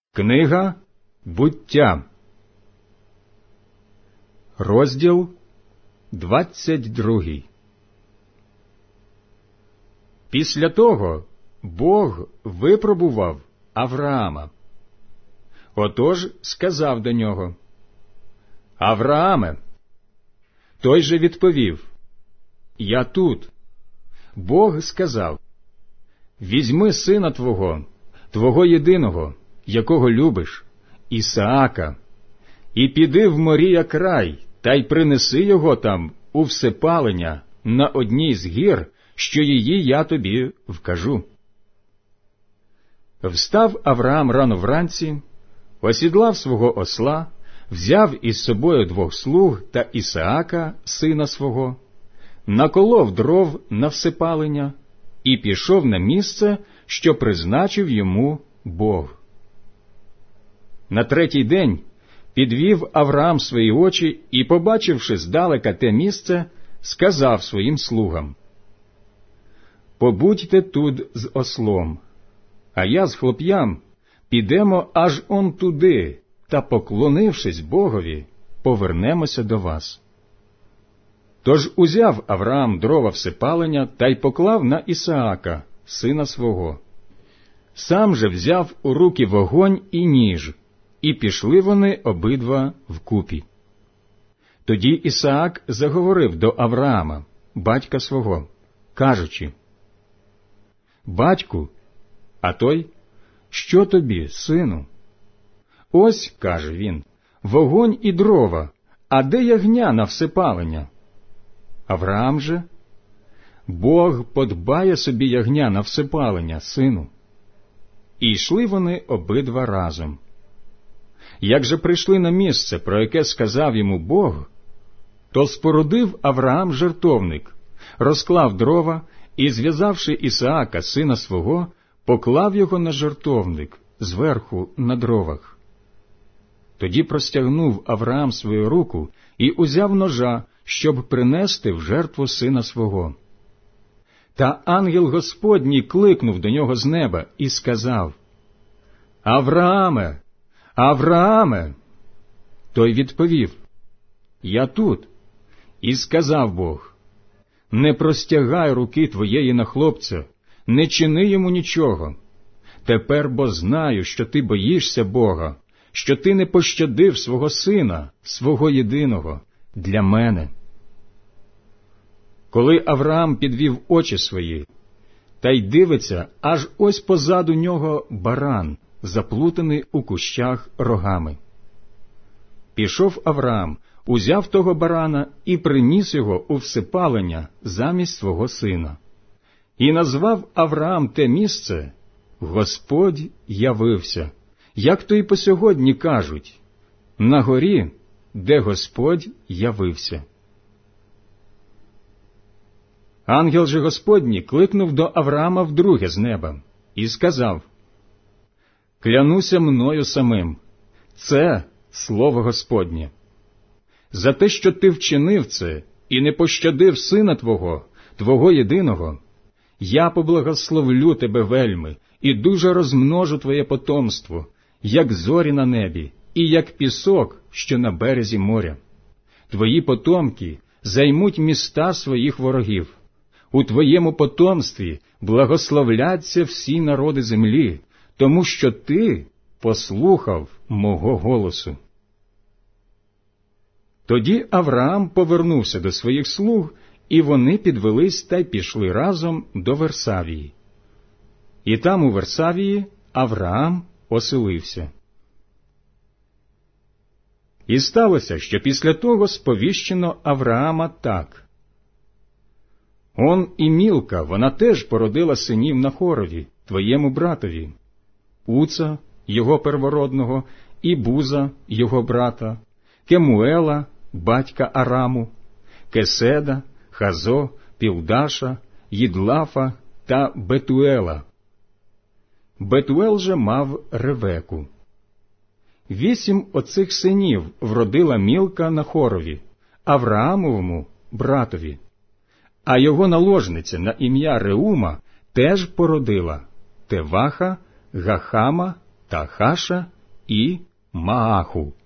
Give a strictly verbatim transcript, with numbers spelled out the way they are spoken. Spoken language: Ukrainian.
Книга Буття, розділ двадцять другий. Після того Бог випробував Авраама. Отож сказав до нього: «Аврааме!» Той же відповів: «Я тут». Бог сказав: «Візьми сина твого, твого єдиного, якого любиш, Ісаака, і піди в Морія край, та й принеси його там у всепалення на одній з гір, що її я тобі вкажу». Встав Авраам рано вранці, осідлав свого осла, взяв із собою двох слуг та Ісаака, сина свого, наколов дров на всепалення і пішов на місце, що призначив йому Бог. На третій день підвів Авраам свої очі і, побачивши здалека те місце, сказав своїм слугам: «Побудьте тут з ослом, а я з хлоп'ям підемо аж он туди, та, поклонившись Богові, повернемося до вас». Тож узяв Авраам дрова всепалення та й поклав на Ісаака, сина свого. Сам же взяв у руки вогонь і ніж, і пішли вони обидва вкупі. Тоді Ісаак заговорив до Авраама, батька свого, кажучи: «Батьку». А той: «Що тобі, сину?» «Ось, – каже він, – вогонь і дрова, а де ягня на всепалення?» Авраам же: «Бог подбає собі ягня на всепалення, сину». І йшли вони обидва разом. Як же прийшли на місце, про яке сказав йому Бог, то спорудив Авраам жертовник, розклав дрова і, зв'язавши Ісаака, сина свого, поклав його на жертовник, зверху на дровах. Тоді простягнув Авраам свою руку і узяв ножа, щоб принести в жертву сина свого. Та ангел Господній кликнув до нього з неба і сказав: «Аврааме! Аврааме!» Той відповів: «Я тут». І сказав Бог: «Не простягай руки твоєї на хлопця, не чини йому нічого. Тепер бо знаю, що ти боїшся Бога, що ти не пощадив свого сина, свого єдиного, для мене». Коли Авраам підвів очі свої, та й дивиться, аж ось позаду нього баран, заплутаний у кущах рогами. Пішов Авраам, узяв того барана і приніс його у всепалення замість свого сина. І назвав Авраам те місце «Господь явився», як то й по сьогодні кажуть, «На горі, де Господь явився». Ангел же Господній кликнув до Авраама вдруге з неба і сказав: «Клянуся мною самим, це слово Господнє. За те, що ти вчинив це і не пощадив сина твого, твого єдиного, я поблагословлю тебе вельми і дуже розмножу твоє потомство, як зорі на небі і як пісок, що на березі моря. Твої потомки займуть міста своїх ворогів. У твоєму потомстві благословляться всі народи землі, тому що ти послухав мого голосу». Тоді Авраам повернувся до своїх слуг, і вони підвелись та й пішли разом до Версавії. І там у Версавії Авраам оселився. І сталося, що після того сповіщено Авраама так: «Он і Мілка, вона теж породила синів Нахорові, твоєму братові, Уца, його первородного, і Буза, його брата, Кемуела, батька Араму, Кеседа, Хазо, Пілдаша, Їдлафа та Бетуела. Бетуел же мав Ревеку. Вісім оцих синів вродила Мілка Нахорові, Авраамовому братові. А його наложниця на ім'я Реума теж породила Теваха, Гахама, Тахаша і Мааху.